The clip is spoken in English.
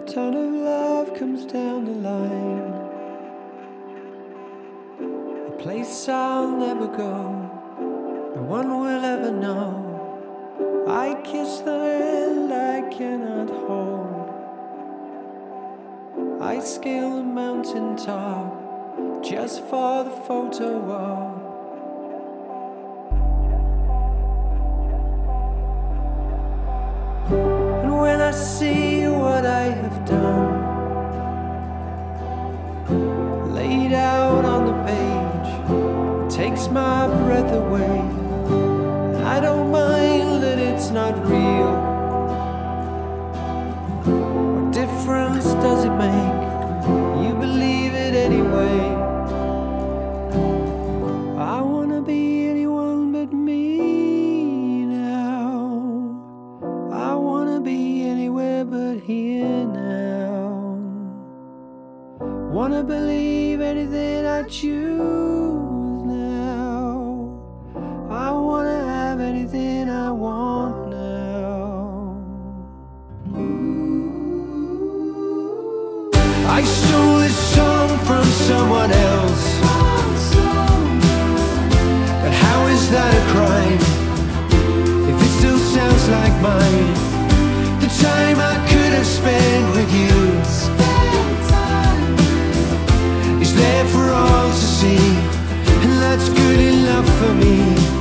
ton of love comes down the line, a place I'll never go, no one will ever know. I kiss the hand I cannot hold, I scale the mountain top just for the photo op. And when I see what I have done, laid out on the page, it takes my breath away. I don't mind that it's not real. What difference does it make? You believe it anyway. I wanna be anyone but me now. I wanna be anywhere but here now. Wanna believe anything I choose now. I wanna have anything I want now. I stole this song from someone else, but how is that a crime if it still sounds like mine? The time I could have spent with you is there for all to see, and that's good enough for me.